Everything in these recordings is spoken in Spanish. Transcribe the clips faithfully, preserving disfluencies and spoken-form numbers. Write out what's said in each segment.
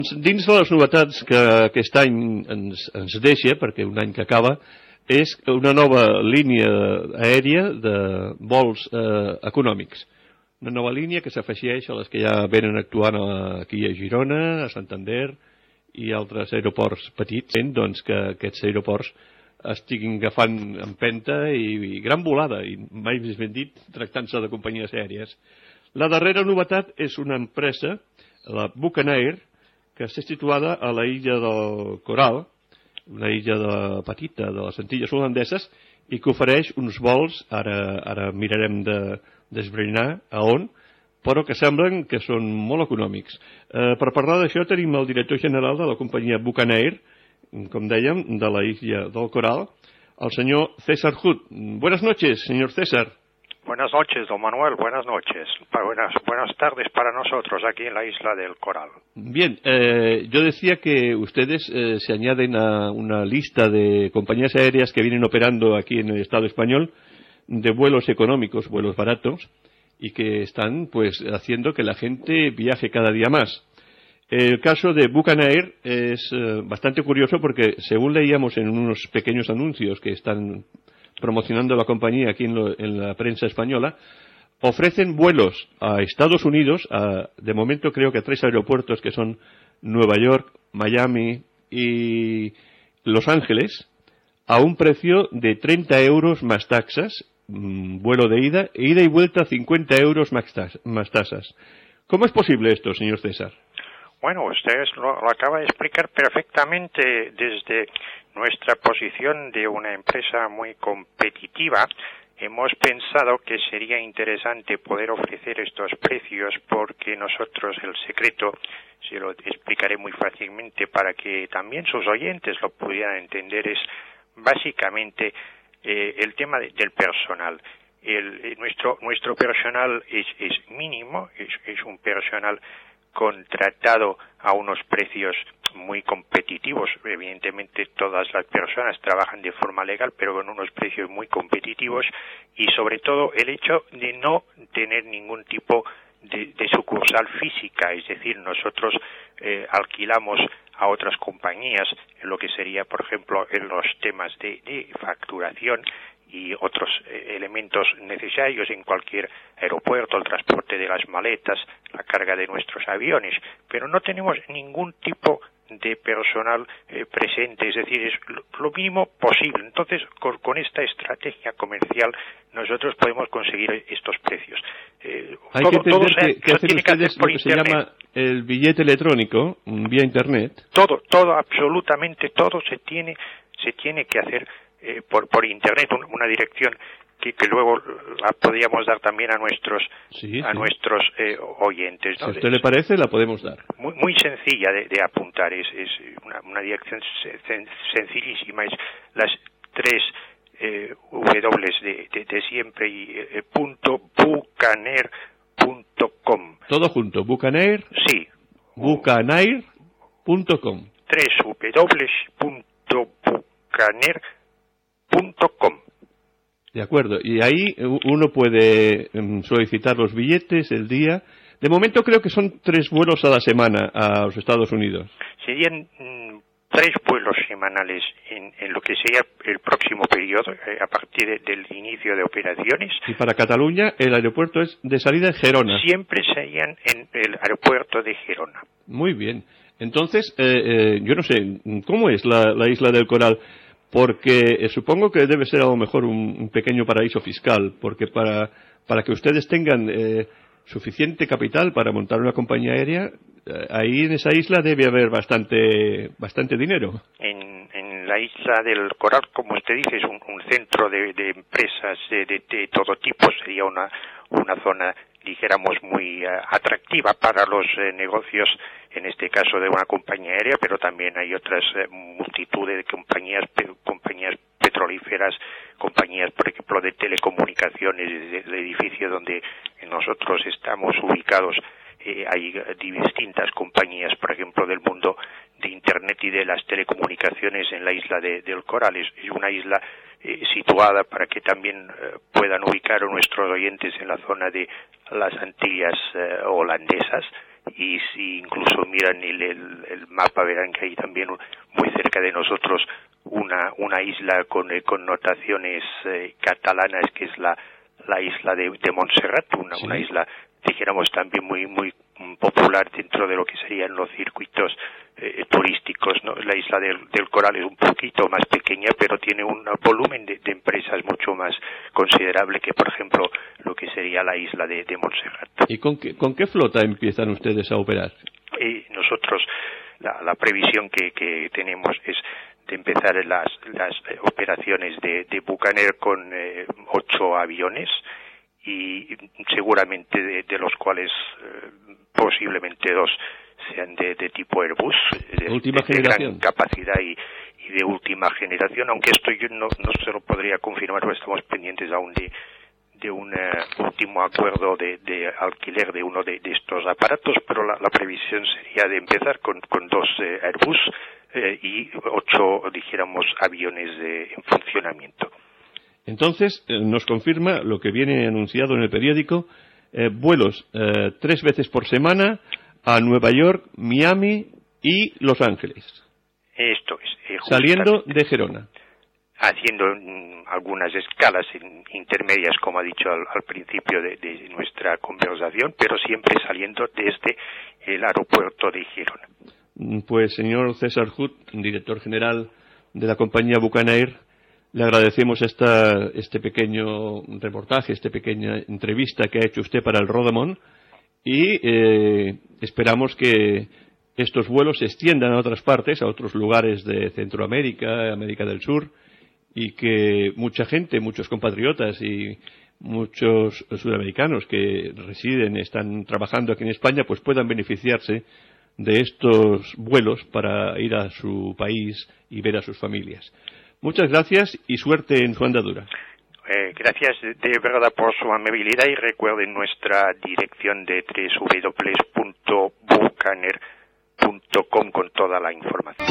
Dins de les novetats que aquest any ens, ens deixa, perquè un any que acaba, és una nova línia aèria de vols eh, econòmics. Una nova línia que s'afegeix a les que ja venen actuant aquí a Girona, a Santander i altres aeroports petits, doncs que aquests aeroports estiguin agafant empenta i, i gran volada, i mai més ben dit, tractant-se de companyies aèries. La darrera novetat és una empresa, la Bucanair, que està situada a la illa del Coral, una illa de, petita de les Antilles holandeses, i que ofereix uns vols, ara, ara mirarem de d'esbrinar a on, però que semblen que són molt econòmics. Eh, per parlar d'això tenim el director general de la companyia Bucanair, com dèiem, de la illa del Coral, el senyor César Hood. Buenas noches, señor César. Buenas noches, don Manuel, buenas noches. Buenas, buenas tardes para nosotros aquí en la isla del Coral. Bien, eh, yo decía que ustedes eh, se añaden a una lista de compañías aéreas que vienen operando aquí en el Estado español de vuelos económicos, vuelos baratos, y que están pues haciendo que la gente viaje cada día más. El caso de Bucanair es eh, bastante curioso porque, según leíamos en unos pequeños anuncios que están promocionando la compañía aquí en, lo, en la prensa española, ofrecen vuelos a Estados Unidos, a, de momento creo que a tres aeropuertos que son Nueva York, Miami y Los Ángeles, a un precio de treinta euros más taxas, mmm, vuelo de ida, e ida y vuelta cincuenta euros más, tas, más tasas. ¿Cómo es posible esto, señor César? Bueno, usted lo, lo acaba de explicar perfectamente desde nuestra posición de una empresa muy competitiva. Hemos pensado que sería interesante poder ofrecer estos precios porque nosotros el secreto, se lo explicaré muy fácilmente para que también sus oyentes lo pudieran entender, es básicamente eh, el tema de, del personal. El, eh, nuestro nuestro personal es, es mínimo, es, es un personal contratado a unos precios muy competitivos. Evidentemente todas las personas trabajan de forma legal, pero con unos precios muy competitivos, y sobre todo el hecho de no tener ningún tipo de, de sucursal física, es decir, nosotros eh, alquilamos a otras compañías en lo que sería, por ejemplo, en los temas de, de facturación y otros eh, elementos necesarios en cualquier aeropuerto, el transporte de las maletas, la carga de nuestros aviones, pero no tenemos ningún tipo de personal eh, presente, es decir, es lo, lo mínimo posible. Entonces, con, con esta estrategia comercial nosotros podemos conseguir estos precios. Eh, Hay todo, que entender todo que, se, que hacen tiene que ustedes hacer por lo que internet. se llama el billete electrónico, vía internet. Todo, todo, absolutamente todo se tiene, se tiene que hacer eh, por, por internet, un, una dirección que, que luego la podríamos dar también a nuestros sí, a sí. nuestros eh, oyentes, ¿no? Si a usted le parece, la podemos dar. Muy, muy sencilla de, de apuntar, es, es una, una dirección sen, sencillísima, es las tres eh, W de, de, de siempre y eh, punto bucanair punto com. Todo junto, Bucanair. Sí. Bucanair punto com. tres W punto bucanair punto com. De acuerdo, y ahí uno puede solicitar los billetes, el día. De momento creo que son tres vuelos a la semana a los Estados Unidos. Serían mm, tres vuelos semanales en, en lo que sería el próximo periodo, eh, a partir de, del inicio de operaciones. Y para Cataluña el aeropuerto es de salida en Gerona. Siempre serían en el aeropuerto de Gerona. Muy bien. Entonces, eh, eh, yo no sé, ¿cómo es la, la isla del Coral? Porque eh, supongo que debe ser a lo mejor un, un pequeño paraíso fiscal, porque para, para que ustedes tengan eh, suficiente capital para montar una compañía aérea, eh, ahí en esa isla debe haber bastante bastante dinero. En, en la isla del Coral, como usted dice, es un, un centro de, de empresas de, de, de todo tipo, sería una, una zona, dijéramos, muy uh, atractiva para los uh, negocios, en este caso de una compañía aérea, pero también hay otras uh, multitudes de compañías, pe compañías petrolíferas, compañías, por ejemplo, de telecomunicaciones, del edificio donde nosotros estamos ubicados. Eh, hay distintas compañías, por ejemplo, del mundo de Internet y de las telecomunicaciones en la isla de, del Coral. Es, es una isla eh, situada para que también eh, puedan ubicar a nuestros oyentes en la zona de las Antillas eh, holandesas. y si incluso miran el, el, el mapa verán que hay también muy cerca de nosotros una, una isla con eh, connotaciones eh, catalanas, que es la, la isla de, de Montserrat, una, sí. una isla, dijéramos, también muy muy popular dentro de lo que serían los circuitos eh, turísticos, ¿no? La isla del, del Coral es un poquito más pequeña, pero tiene un volumen de, de empresas mucho más considerable que, por ejemplo, lo que sería la isla de, de Montserrat. ¿Y con qué, con qué flota empiezan ustedes a operar? Eh, nosotros, la, la previsión que, que tenemos es de empezar las, las operaciones de, de Bucaner con eh, ocho aviones, y seguramente de, de los cuales eh, posiblemente dos sean de, de tipo Airbus, de, última de, de gran capacidad y, y de última generación, aunque esto yo no, no se lo podría confirmar, porque estamos pendientes aún de, de un uh, último acuerdo de, de alquiler de uno de, de estos aparatos, pero la, la previsión sería de empezar con, con dos eh, Airbus eh, y ocho, dijéramos, aviones eh, en funcionamiento. Entonces, eh, nos confirma lo que viene anunciado en el periódico, eh, vuelos eh, tres veces por semana a Nueva York, Miami y Los Ángeles. Esto es. Eh, saliendo de Gerona. Haciendo mm, algunas escalas in, intermedias, como ha dicho al, al principio de, de nuestra conversación, pero siempre saliendo desde el aeropuerto de Gerona. Pues, señor César Hood, director general de la compañía Bucanair, le agradecemos esta, este pequeño reportaje, esta pequeña entrevista que ha hecho usted para el Rodamón, y eh, esperamos que estos vuelos se extiendan a otras partes, a otros lugares de Centroamérica, América del Sur, y que mucha gente, muchos compatriotas y muchos sudamericanos que residen, están trabajando aquí en España, pues puedan beneficiarse de estos vuelos para ir a su país y ver a sus familias. Muchas gracias y suerte en su andadura. Eh, gracias de verdad por su amabilidad, y recuerden nuestra dirección de doble u doble u doble u punto bucaner punto com con toda la información.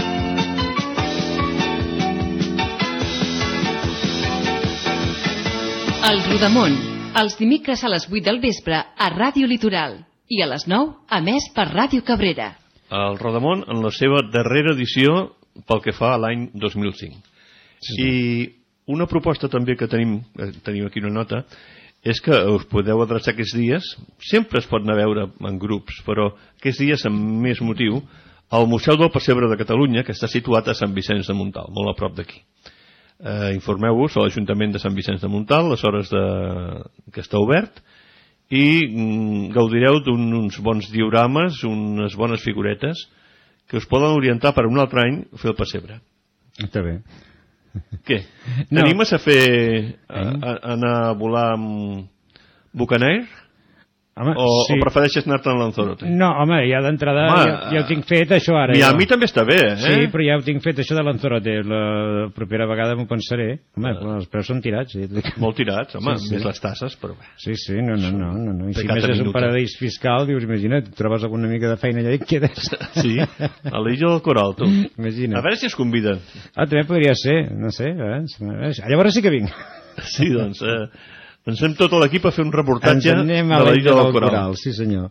El Rodamón, els dimecres a les vuit del vespre a Ràdio Litoral i a les nou a més per Ràdio Cabrera. El Rodamón en la seva darrera edició pel que fa a l'any dos mil cinc. Sí. I una proposta també que tenim, tenim aquí una nota, és que us podeu adreçar aquests dies, sempre es pot anar a veure en grups, però aquests dies amb més motiu, al Museu del Pessebre de Catalunya, que està situat a Sant Vicenç de Montalt, molt a prop d'aquí. Eh, informeu-vos a l'Ajuntament de Sant Vicenç de Montalt, les hores de... que està obert, i mm, gaudireu d'uns bons diorames, unes bones figuretes, que us poden orientar per un altre any a fer el pessebre. Està bé. Què? No. T'animes a fer a, a, a anar a volar amb Bucanair? Home, o, sí. o prefereixes anar-te en Lanzarote? No, home, ja d'entrada ja, ja ho tinc fet, això ara. Miami ja. També està bé, eh? Sí, però ja ho tinc fet, això de Lanzarote. La propera vegada m'ho pensaré. Home, ah. els preus són tirats. Sí. Molt tirats, home, sí, sí. Més les tasses, però bé. Sí, sí, no, no, no. no, no. I si més és un paradís fiscal, dius, imagina't, trobes alguna mica de feina allà i et quedes. Sí, a l'illa del Coral, tu. Imagina't. A veure si es conviden. Ah, també podria ser, no sé. Eh? Llavors sí que vinc. Sí, doncs... Eh... Ens anem tot l'equip a fer un reportatge de la illa del Coral. Sí, senyor.